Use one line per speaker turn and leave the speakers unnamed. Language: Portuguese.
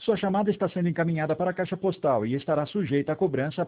Sua chamada está sendo encaminhada para a caixa postal e estará sujeita à cobrança